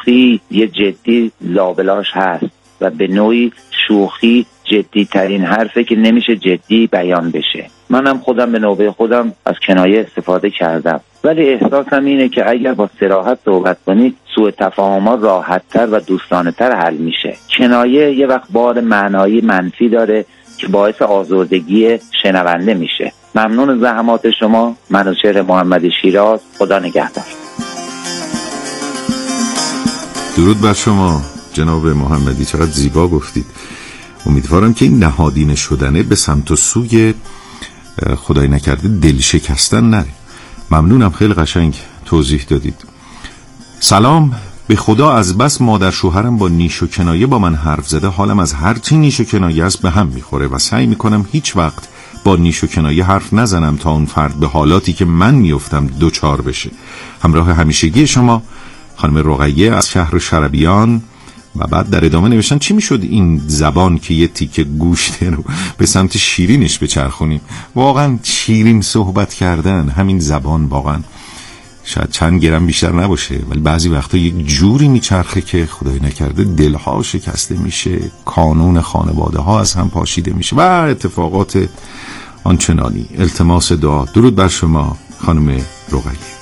شوخی یه جدی لابلاش هست و به نوعی شوخی جدی ترین حرفه که نمیشه جدی بیان بشه. منم خودم به نوبه خودم از کنایه استفاده کردم، ولی احساسم اینه که اگر با صراحت صحبت کنید سوء تفاهم‌ها راحت‌تر و دوستانه‌تر حل میشه. کنایه یه وقت بار معنایی منفی داره که باعث آزردگی شنونده میشه. ممنون زحمات شما. منوچهر محمدی شیراز. خدا نگهدار. درود بر شما جناب محمدی، چقدر زیبا گفتید. امیدوارم که این نهادینه شدنه به سمت و سوی خدای نکرده دل شکستن نره. ممنونم، خیلی قشنگ توضیح دادید. سلام، به خدا از بس مادر شوهرم با نیش و کنایه با من حرف زده حالم از هر چی نیش و کنایه است به هم میخوره و سعی میکنم هیچ وقت با نیش و کنایه حرف نزنم تا اون فرد به حالاتی که من میافتم دوچار بشه. همراه همیشگی شما خانم رقیه از شهر شربیان. و بعد در ادامه نوشتن چی میشد این زبان که یه تیکه گوشت رو به سمت شیرینش بچرخونیم. واقعا شیرین صحبت کردن، همین زبان واقعا شاید چند گرم بیشتر نباشه، ولی بعضی وقتا یک جوری میچرخه که خدای نکرده دلها شکسته میشه، کانون خانواده ها از هم پاشیده میشه و اتفاقات آنچنانی. التماس دعا. درود بر شما خانم رقیه.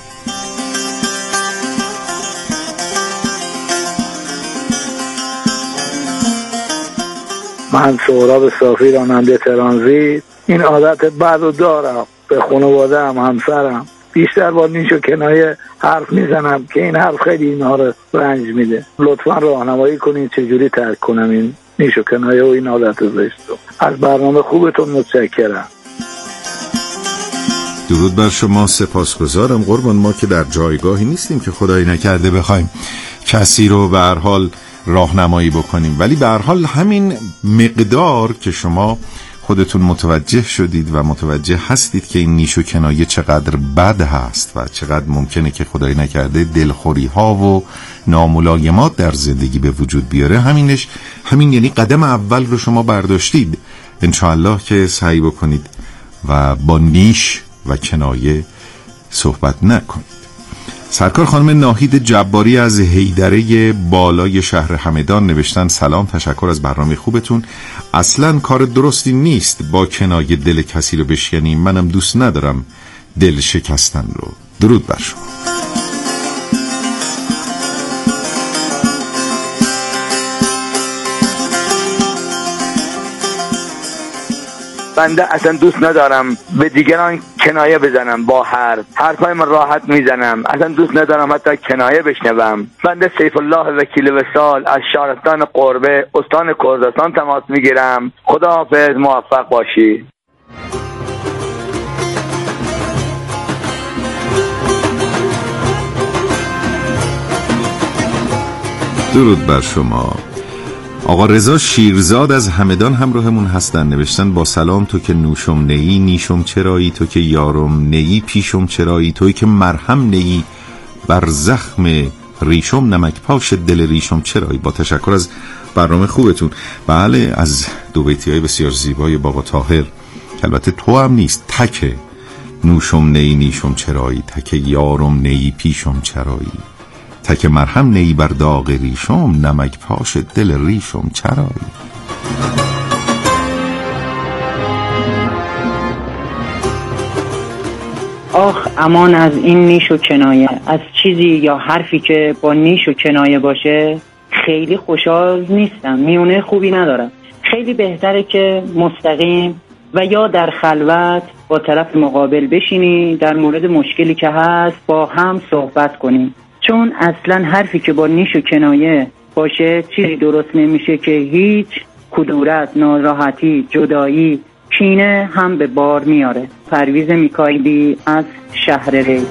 من سهراب صافی راننده ترانزیت این عادت بد رو دارم. به خانواده هم همسرم بیشتر با نیش و کنایه حرف میزنم که این حرف خیلی اینها رو رنج میده. لطفا راهنمایی کنید چجوری ترک کنم این نیش و کنایه و این عادت زشت رو. از برنامه خوبتون متشکرم. درود بر شما، سپاسگزارم قربان. ما که در جایگاهی نیستیم که خدایی نکرده بخوایم کسی رو به هر حال راهنمایی بکنیم، ولی به هر حال همین مقدار که شما خودتون متوجه شدید و متوجه هستید که این نیش و کنایه چقدر بد هست و چقدر ممکنه که خدای نکرده دلخوری ها و ناملایمات در زندگی به وجود بیاره، همین یعنی قدم اول رو شما برداشتید. انشاءالله که سعی بکنید و با نیش و کنایه صحبت نکنید. سرکار خانم ناهید جباری از حیدره بالای شهر همدان نوشتن سلام، تشکر از برنامه خوبتون. اصلا کار درستی نیست با کنایه دل کسی رو بشکنیم، منم دوست ندارم دل شکستن رو. درود بر شما. بنده اصلا دوست ندارم به دیگران کنایه بزنم، با حرفای من راحت میزنم، اصلا دوست ندارم حتی کنایه بشنوم. بنده سیف الله وکیل وصال از شهرستان قربه استان کردستان تماس میگیرم. خداحافظ، موفق باشی. درود بر شما. آقا رضا شیرزاد از همدان همراهمون هستن، نوشتن با سلام، تو که نوشم نیی نیشم چرایی، تو که یارم نیی پیشم چرایی، توی که مرهم نیی بر زخم ریشم، نمک پاش دل ریشم چرایی. با تشکر از برنامه خوبتون. بله، از دو بیتی‌های بسیار زیبای بابا طاهر که البته تو هم نیست، تکه نوشم نیی نیشم چرایی، تکه یارم نیی پیشم چرایی، تک مرهم نی بر داغ ریشم، نمک پاش دل ریشم چرایی. آخ امان از این نیش و کنایه. از چیزی یا حرفی که با نیش و کنایه باشه خیلی خوشحال نیستم، میونه خوبی ندارم. خیلی بهتره که مستقیم و یا در خلوت با طرف مقابل بشینی، در مورد مشکلی که هست با هم صحبت کنیم، چون اصلا حرفی که با نیش و کنایه باشه چیزی درست نمیشه که هیچ کدورت، ناراحتی، جدایی، کینه هم به بار میاره. پرویز میکائیلی از شهر ری.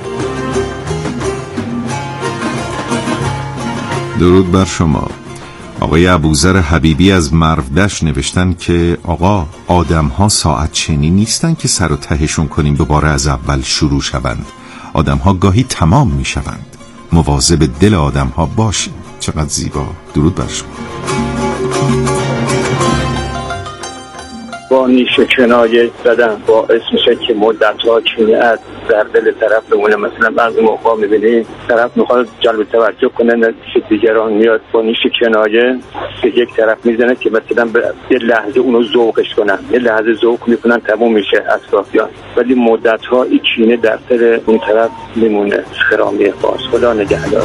درود بر شما. آقای ابوذر حبیبی از مرودشت نوشتن که آقا آدم ها ساعت چنی نیستن که سر و تهشون کنیم دوباره از اول شروع شوند. آدم ها گاهی تمام می شوند. مواظب دل آدم ها باشیم. چقدر زیبا. درود بر شما. با نیش و کنایه زدن باعث میشه که مدت‌ها کینه از در دل طرف بمونه. مثلا بعضی موقع می‌بینی طرف میخواد جلب توجه کنه، نتیجه دیگران میاد با نیش کنایه به یک طرف میزنه که مثلا به یه لحظه اونو ذوقش کنن، یه لحظه ذوق میکنن تموم میشه اطرافیان، ولی مدت‌ها این کینه در دل اون طرف میمونه. خرامی باز. خدا نگهدار.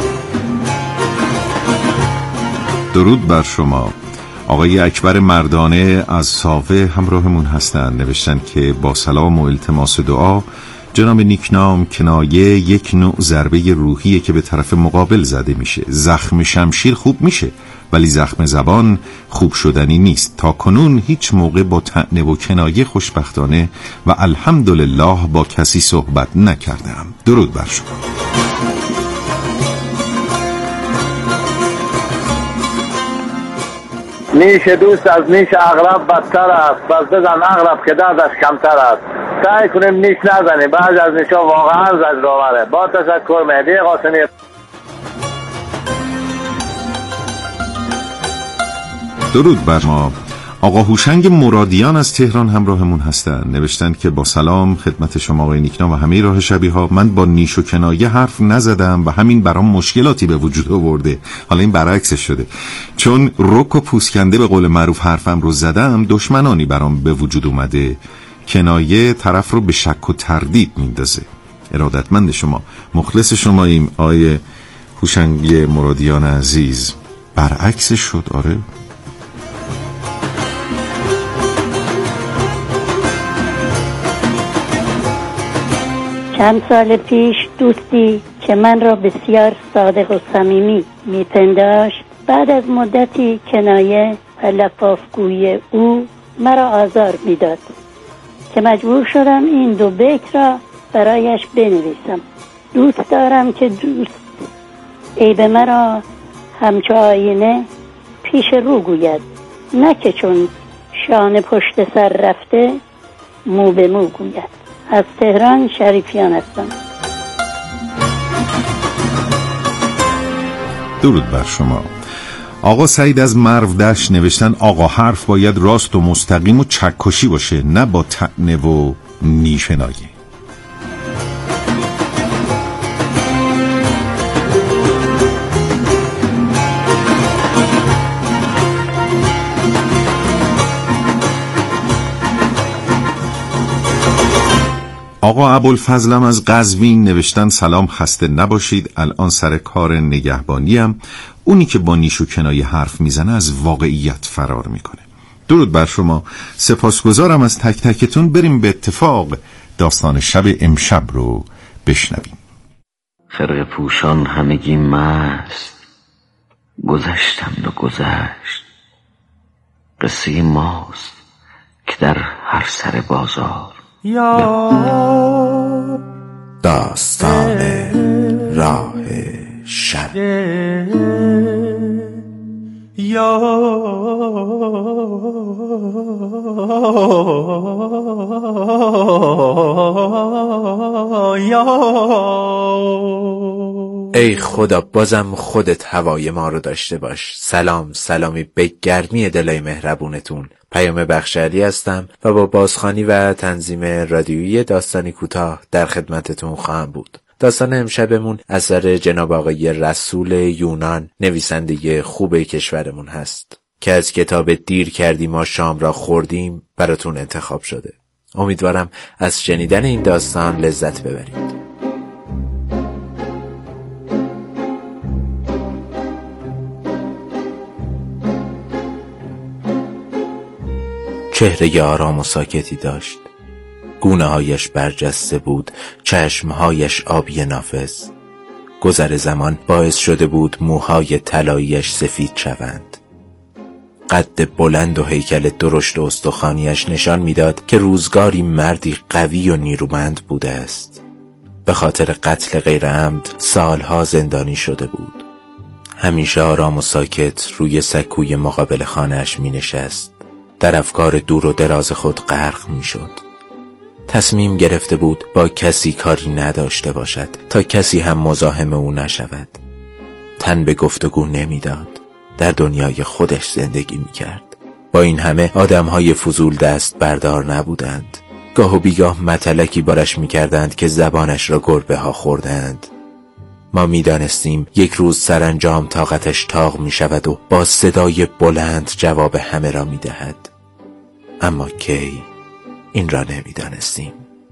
درود بر شما. آقای اکبر مردانه از ساوه همراهمون هستند. نوشتن که با سلام و التماس دعا، جناب نیکنام کنایه یک نوع ضربه روحیه که به طرف مقابل زده میشه. زخم شمشیر خوب میشه ولی زخم زبان خوب شدنی نیست. تا کنون هیچ موقع با طعنه و کنایه خوشبختانه و الحمدلله با کسی صحبت نکردم. درود بر شما. نیش دوست از نیش اغرب بدتر است، پس بزن اغرب که دردش کمتر است. سعی کنیم نیش نزنیم، بعضی از نیشا واقعا زجرآوره. با تشکر. مهدی قاسمی. درود بر ما. آقا هوشنگ مرادیان از تهران همراهمون هستن. نوشتن که با سلام خدمت شما آقای نیکنا و همه راه شبیه ها. من با نیش و کنایه حرف نزدم و همین برام مشکلاتی به وجود آورده. حالا این برعکسش شده، چون رک و پوسکنده به قول معروف حرفم رو زدم، دشمنانی برام به وجود اومده. کنایه طرف رو به شک و تردید میندازه. ارادتمند شما، مخلص شماییم آقای هوشنگ مرادیان عزیز. برعکسش شد. آره. چند سال پیش دوستی که من را بسیار صادق و صمیمی میپنداشت، بعد از مدتی کنایه و لفافگویی او مرا آزار میداد که مجبور شدم این دو بیت را برایش بنویسم. دوست دارم که دوست عیب مرا همچو آینه پیش رو گوید، نه که چون شانه پشت سر رفته مو به مو گوید. از تهران شریفیان هستم. درود بر شما. آقا سعید از مرودشت نوشتن آقا حرف باید راست و مستقیم و چکشی باشه، نه با طعنه و نیشنایه. آقا ابوالفضلم از قزوین نوشتن سلام، خسته نباشید، الان سر کار نگهبانیم. اونی که با نیش و کنایه حرف میزنه از واقعیت فرار میکنه. درود بر شما. سپاسگزارم از تک تکتون. بریم به اتفاق داستان شب امشب رو بشنویم. خرقه پوشان همگی مست، گذشتند و گذشت. قصه ماست که در هر سر بازار. داستان راه شب. ای خدا بازم خودت هوای ما رو داشته باش. سلامی به گرمی دلای مهربونتون. پیام بخشعلی هستم و با بازخوانی و تنظیم رادیویی داستانی کوتاه در خدمتتون خواهم بود. داستان امشبمون اثر جناب آقای رسول یونان، نویسنده خوب کشورمون هست که از کتاب دیر کردیم ما شام را خوردیم براتون انتخاب شده. امیدوارم از شنیدن این داستان لذت ببرید. چهره آرام و ساکتی داشت. گونه هایش برجسته بود، چشمهایش آبی نافذ. گذر زمان باعث شده بود موهای طلاییش سفید شوند. قد بلند و هیکل درشت و استخوانیش نشان میداد که روزگاری مردی قوی و نیرومند بوده است. به خاطر قتل غیر عمد سالها زندانی شده بود. همیشه آرام و ساکت روی سکوی مقابل خانه‌اش می نشست. در افکار دور و دراز خود غرق می شد. تصمیم گرفته بود با کسی کاری نداشته باشد تا کسی هم مزاحم او نشود. تن به گفتگو نمی داد. در دنیای خودش زندگی می کرد. با این همه آدمهای فضول دست بردار نبودند. گاه و بیگاه متلکی بارش می‌کردند که زبانش را گربه ها خوردند. ما می‌دانستیم یک روز سرانجام طاقتش تاق می‌شود و با صدای بلند جواب همه را می‌دهد. اما کی؟ این را نمی‌دانستیم.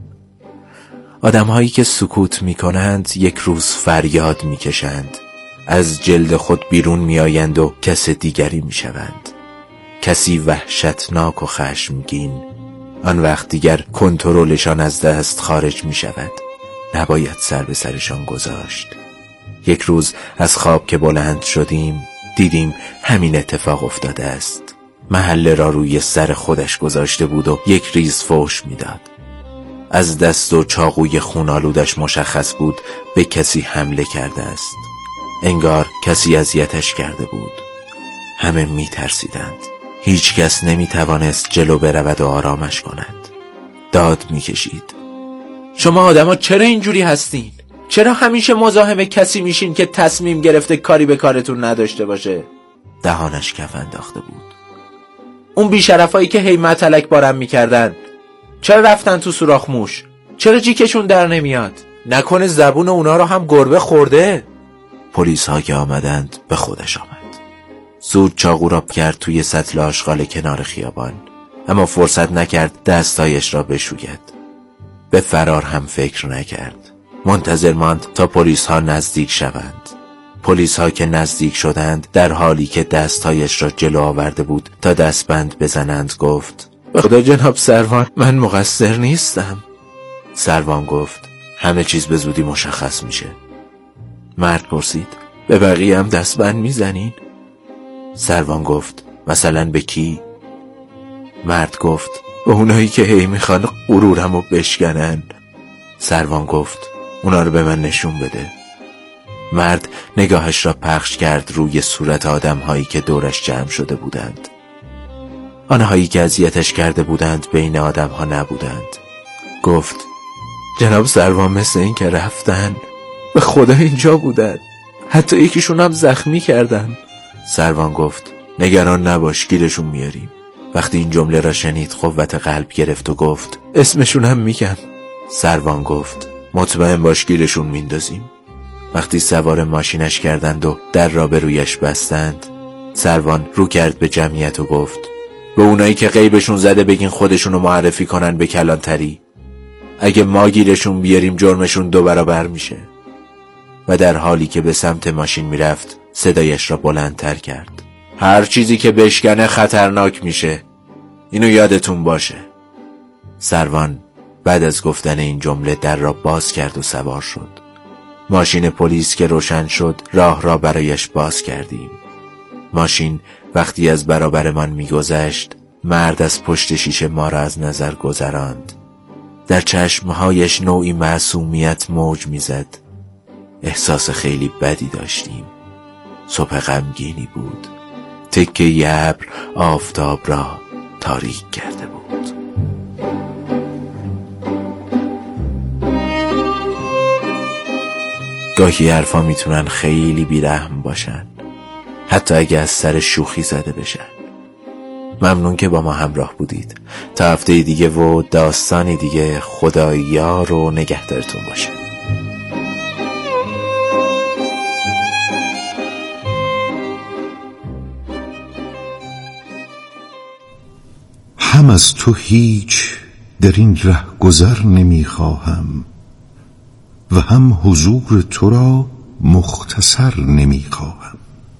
آدم‌هایی که سکوت می‌کنند یک روز فریاد می‌کشند، از جلد خود بیرون می‌آیند و کس دیگری می‌شوند. کسی وحشتناک و خشمگین. آن وقت دیگر کنترلشان از دست خارج می‌شود. نباید سر به سرشان گذاشت. یک روز از خواب که بلند شدیم دیدیم همین اتفاق افتاده است. محله را روی سر خودش گذاشته بود و یک ریز فحش می‌داد. از دست و چاقوی خونالودش مشخص بود به کسی حمله کرده است. انگار کسی اذیتش کرده بود. همه می‌ترسیدند. هیچ کس نمی‌توانست جلو برود و آرامش کند. داد می‌کشید. شما آدما چرا اینجوری هستین؟ چرا همیشه مزاحم کسی میشین که تصمیم گرفته کاری به کارتون نداشته باشه؟ دهانش کف انداخته بود. اون بیشرفایی که هی متلک بارم میکردن چرا رفتن تو سوراخ موش؟ چرا جیکشون در نمیاد؟ نکنه زبون اونا رو هم گربه خورده؟ پلیس ها که آمدند به خودش آمد. زود چاقو را کرد توی سطل آشغال کنار خیابان، اما فرصت نکرد دستایش را بشوید. به فرار هم فکر نکرد. منتظر ماند تا پلیس ها نزدیک شوند. پلیس ها که نزدیک شدند در حالی که دستایش را جلو آورده بود تا دستبند بزنند گفت: به خدا جناب سروان، من مقصر نیستم. سروان گفت: همه چیز به زودی مشخص میشه. مرد پرسید: به بقیه هم دستبند میزنین؟ سروان گفت: مثلا به کی؟ مرد گفت: به اونایی که هی میخوان غرورمو بشکنن. سروان گفت: اونا رو به من نشون بده. مرد نگاهش را پخش کرد روی صورت آدم‌هایی که دورش جمع شده بودند. آنهایی که اذیتش کرده بودند بین آدم‌ها نبودند. گفت: جناب سروان، مثل این که رفتن. به خدا اینجا بودن. حتی یکیشون هم زخمی کردن. سروان گفت: نگران نباش، گیرشون میاریم. وقتی این جمله را شنید قوت قلب گرفت و گفت: اسمشون هم میگم. سروان گفت: مطمئن باش گیرشون میندازیم. وقتی سوار ماشینش کردند و در را به رویش بستند، سروان رو کرد به جمعیت و گفت: به اونایی که غیبشون زده بگین خودشونو معرفی کنن به کلانتری. اگه ما گیرشون بیاریم جرمشون 2 برابر میشه. و در حالی که به سمت ماشین میرفت صدایش را بلندتر کرد: هر چیزی که بشکنه خطرناک میشه. اینو یادتون باشه. سروان بعد از گفتن این جمله در را باز کرد و سوار شد. ماشین پلیس که روشن شد راه را برایش باز کردیم. ماشین وقتی از برابرمان میگذشت، مرد از پشت شیشه ما را از نظر گذراند. در چشمهایش نوعی معصومیت موج میزد. احساس خیلی بدی داشتیم. صبح غمگینی بود. تکه ابر آفتاب را تاریک کرده بود. گاهی حرفا میتونن خیلی بیرحم باشن، حتی اگه از سر شوخی زده بشن. ممنون که با ما همراه بودید. تا هفته دیگه و داستانی دیگه. خدا یار و نگهدارتون باشه. هم از تو هیچ در این ره گذر نمیخواهم و هم حضور تو را مختصر نمیخواهم.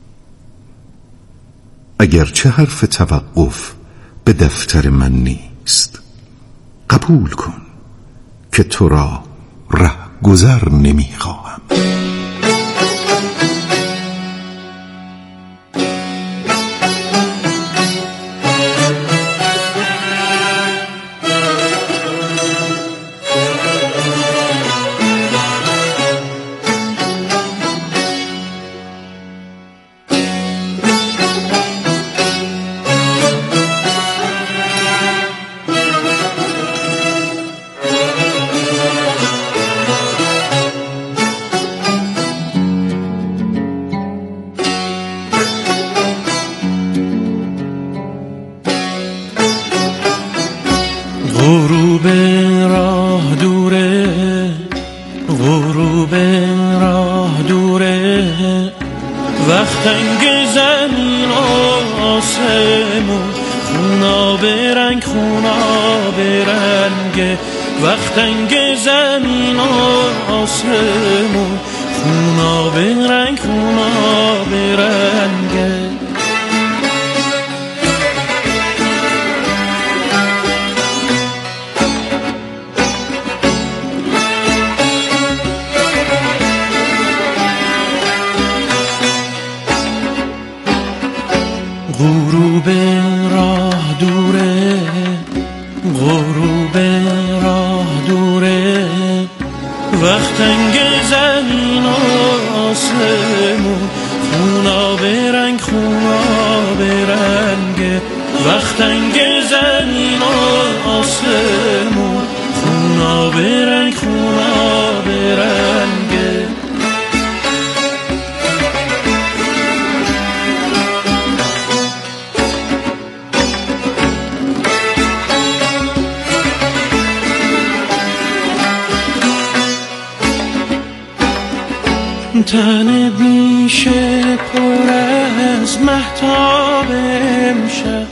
اگرچه حرف توقف به دفتر من نیست، قبول کن که تو را ره گذر نمیخواهم. زمین و آسمون خونا به رنگ وقتنگ زمین و آسمون خونا به رنگ غروب راه دوره وقتنگ زمین و آسمون خونا به رنگ وقتنگ زمین و آسمون خونا به رنگ تن بیشه پر از مهتاب امشب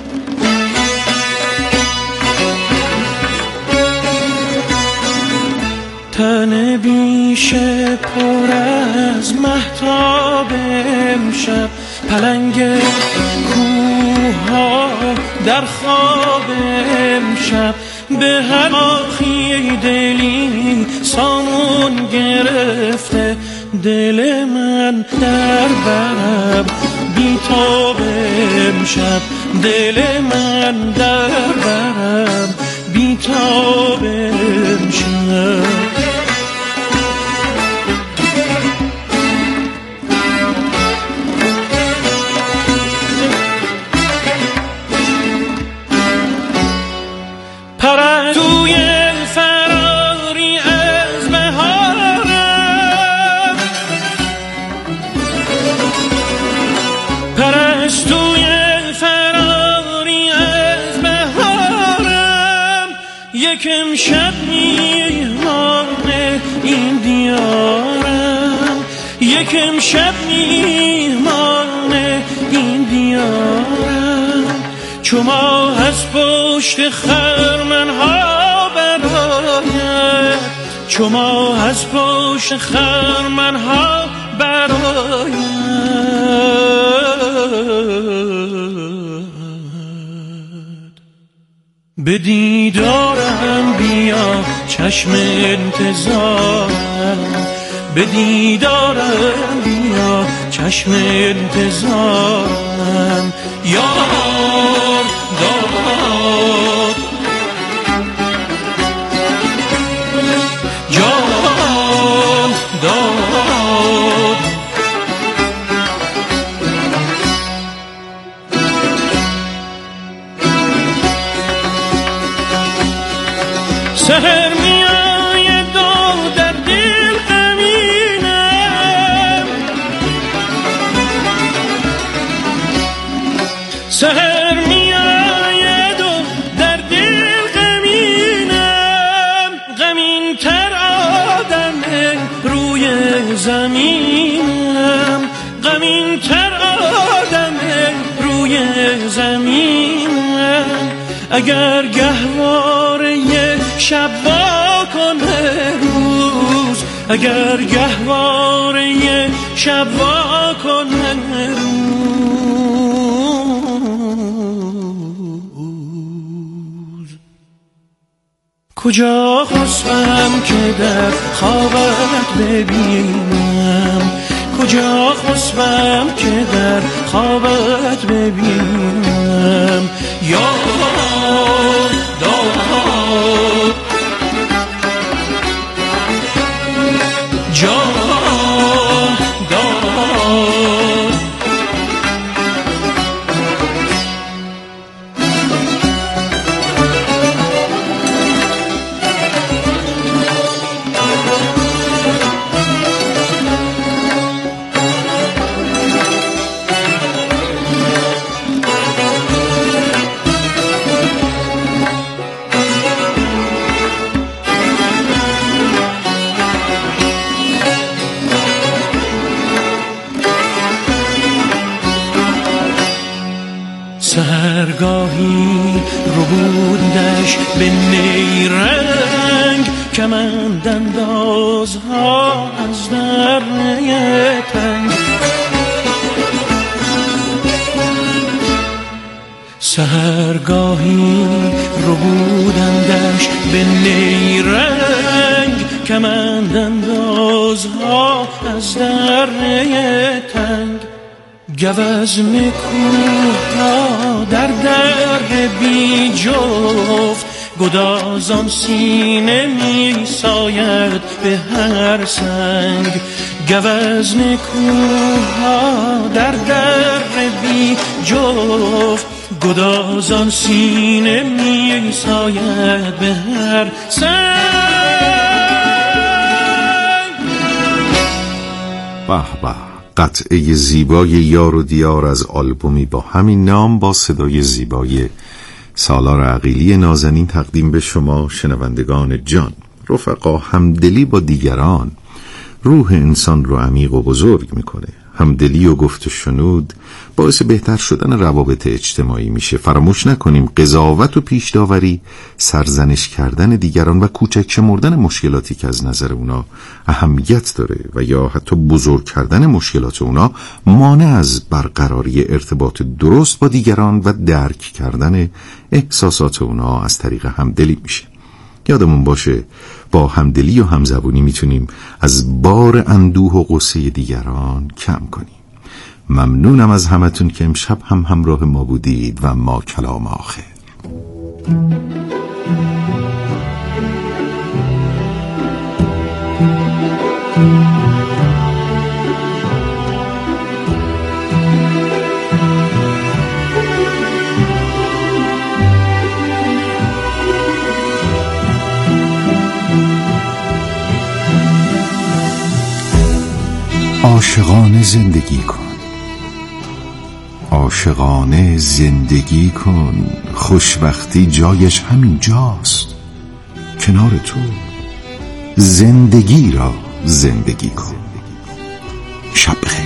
تن بیشه پر از مهتاب امشب پلنگ کوها در خواب امشب به هر آخی دلی سامون گرفته دل من در برم بی تاب امشب دل من در برم بی تاب امشب پرندوی فراری از بهارم پرستوی فراری از بهارم یک امشب میهمان این دیارم یک امشب میهمان این دیارم چو ماه از پشت خرمنها براید چو ماه از پشت خرمنها براید به دیدارم بیا چشم انتظارم به دیدارم بیا چشم انتظارم یار داد جان داد سحر میآید و در دل غمینم سحر میآید و در دل غمینم غمین تر آدم روی زمینم غمین تر آدم روی زمینم اگر گهواره شب واکنه روز اگر گهواره شب واکنه روز کجا خسبم که در خوابت ببینم کجا خسبم که در خوابت ببینم یار داد جان داد سحرگاهی رو بودش به نیرنگ کمند اندازها از دره تنگ سحرگاهی رو بودندش به نیرنگ کمند اندازها از دره تنگ گوزن کوها در در بی جفت گدازان سینه می ساید به هر سنگ گوزن کوها در در بی جفت گدازان سینه می ساید به هر سنگ. به به، قطعه زیبای یار و دیار از آلبومی با همین نام با صدای زیبای سالار عقیلی نازنین تقدیم به شما شنوندگان جان. رفقا، همدلی با دیگران روح انسان رو عمیق و بزرگ میکنه. همدلی و گفت و شنود باعث بهتر شدن روابط اجتماعی میشه. فراموش نکنیم قضاوت و پیش داوری، سرزنش کردن دیگران و کوچک شمردن مشکلاتی که از نظر اونا اهمیت داره و یا حتی بزرگ کردن مشکلات اونا مانع از برقراری ارتباط درست با دیگران و درک کردن احساسات اونا از طریق همدلی میشه. یادمون باشه با همدلی و همزبونی میتونیم از بار اندوه و غصه دیگران کم کنیم. ممنونم از همتون که امشب هم همراه ما بودید و ما کلام آخر. عاشقانه زندگی کن، عاشقانه زندگی کن، خوشبختی جایش همین جاست کنار تو. زندگی را زندگی کن. شب بخیر.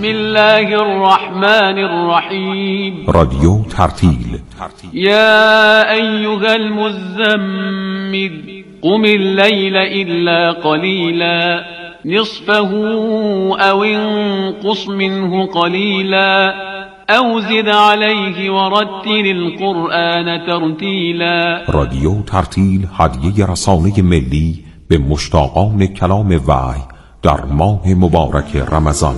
بسم الله الرحمن الرحیم. رادیو ترتیل. یا ایها المزمل قم اللیل الا قلیلا نصفه او انقص منه قلیلا او زد علیه ورتل القرآن ترتیلا. رادیو ترتیل هدیه رسانه ملی به مشتاقان کلام وحی در ماه مبارک رمضان.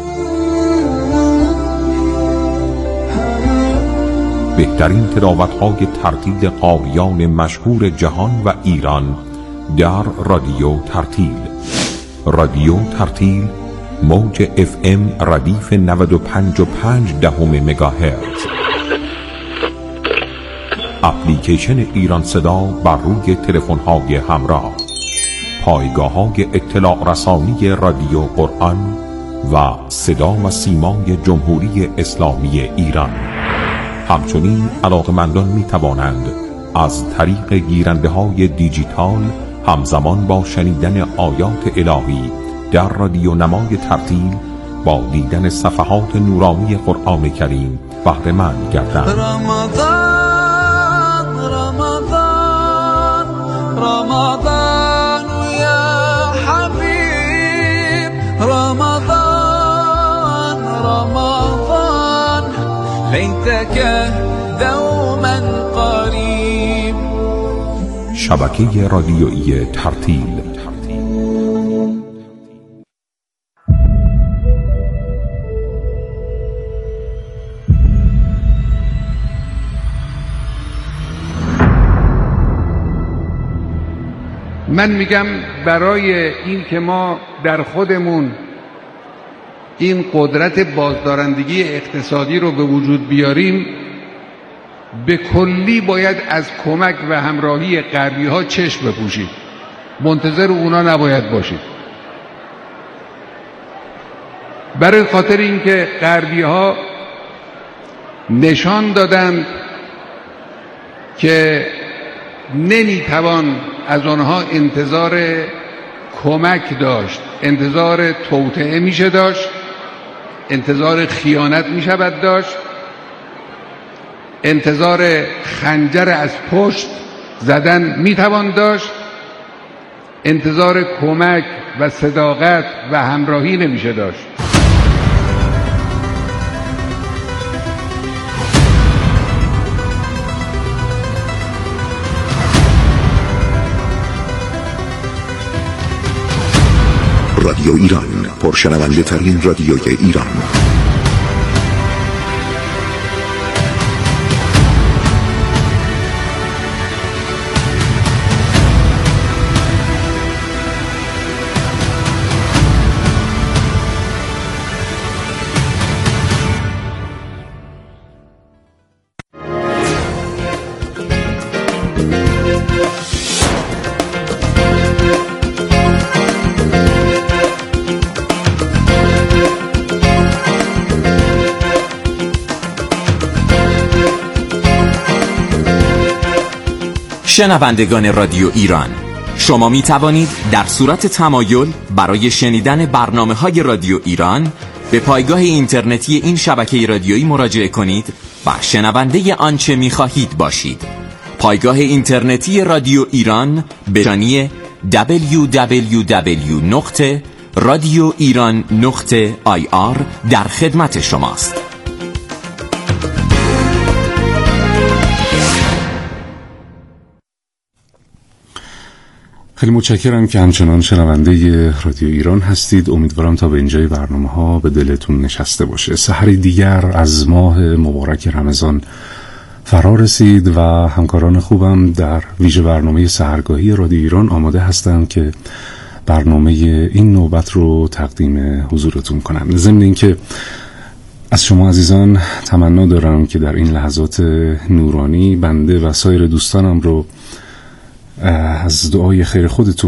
بهترین تلاوت‌های ترتیل قاریان مشهور جهان و ایران در رادیو ترتیل. رادیو ترتیل موج FM ردیف 95.5 مگاهرتز. اپلیکیشن ایران صدا بر روی تلفن‌های همراه. پایگاه‌های اطلاع رسانی رادیو قرآن و صدا و سیمای جمهوری اسلامی ایران. همچنین علاقه‌مندان می‌توانند از طریق گیرنده‌های دیجیتال همزمان با شنیدن آیات الهی در رادیو نمای ترتیل با دیدن صفحات نورانی قرآن کریم بهره مند گردند. رمضان یا حبیب رمضان لیتک دوما قریب. شبکه رادیویی ترتیل. من میگم برای این که ما در خودمون این قدرت بازدارندگی اقتصادی رو به وجود بیاریم، به کلی باید از کمک و همراهی غربی ها چشم بپوشید، منتظر اونا نباید باشید. برای خاطر اینکه غربی ها نشان دادن که نمیتوان از آنها انتظار کمک داشت، انتظار توطئه میشه داشت، انتظار خیانت میشود داشت، انتظار خنجر از پشت زدن میتوان داشت، انتظار کمک و صداقت و همراهی نمیشه داشت. رادیو ایران، پرشنونده ترین رادیوی ایران. شنوندگان رادیو ایران، شما می توانید در صورت تمایل برای شنیدن برنامه‌های رادیو ایران به پایگاه اینترنتی این شبکه رادیویی مراجعه کنید و شنونده آنچه می خواهید باشید. پایگاه اینترنتی رادیو ایران به رانی www.radioiran.ir در خدمت شماست. خیلی متشکرم که همچنان شنونده رادیو ایران هستید. امیدوارم تا به اینجای برنامه‌ها به دلتون نشسته باشه. سحری دیگر از ماه مبارک رمضان فرا رسید و همکاران خوبم در ویژه برنامه سحرگاهی رادیو ایران آماده هستند که برنامه این نوبت رو تقدیم حضورتون کنم. ضمن اینکه از شما عزیزان تمنا دارم که در این لحظات نورانی بنده و سایر دوستانم رو از دعای خیر خودتون